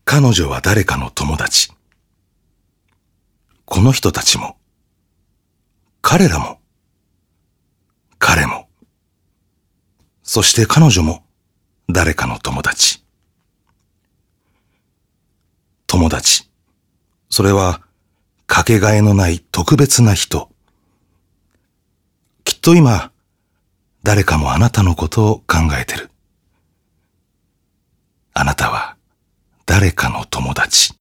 彼女は誰かの友達。この人たちも、彼らも、彼も、そして彼女も誰かの友達。友達。それはかけがえのない特別な人。きっと今、誰かもあなたのことを考えてる。あなたは誰かの友達。